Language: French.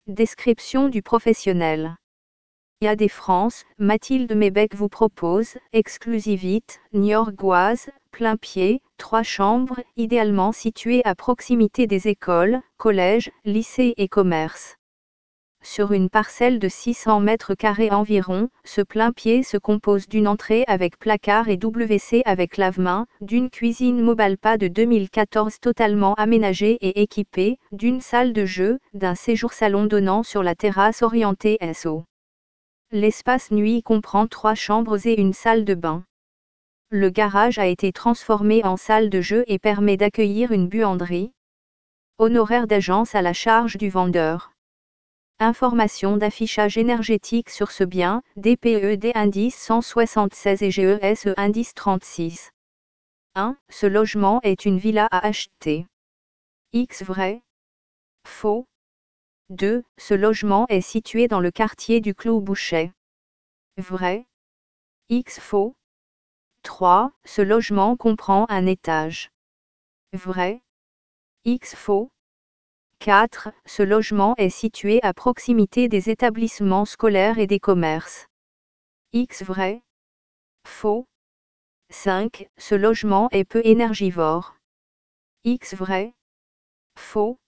Description du professionnel. IAD France, Mathilde Mébec vous propose, exclusivite, niorgoise, plein pied, 3 chambres, idéalement situées à proximité des écoles, collèges, lycées et commerces. Sur une parcelle de 600 mètres carrés environ, ce plein pied se compose d'une entrée avec placard et WC avec lave-mains, d'une cuisine Mobalpa de 2014 totalement aménagée et équipée, d'une salle de jeu, d'un séjour salon donnant sur la terrasse orientée SO. L'espace nuit comprend 3 chambres et une salle de bain. Le garage a été transformé en salle de jeu et permet d'accueillir une buanderie. Honoraires d'agence à la charge du vendeur. Informations d'affichage énergétique sur ce bien, DPED indice 176 et GESE indice 36. 1. Ce logement est une villa à acheter. X vrai. Faux. 2. Ce logement est situé dans le quartier du Clos-Bouchet. Vrai. X faux. 3. Ce logement comprend un étage. Vrai. X faux. 4. Ce logement est situé à proximité des établissements scolaires et des commerces. X vrai. Faux. 5. Ce logement est peu énergivore. X vrai. Faux.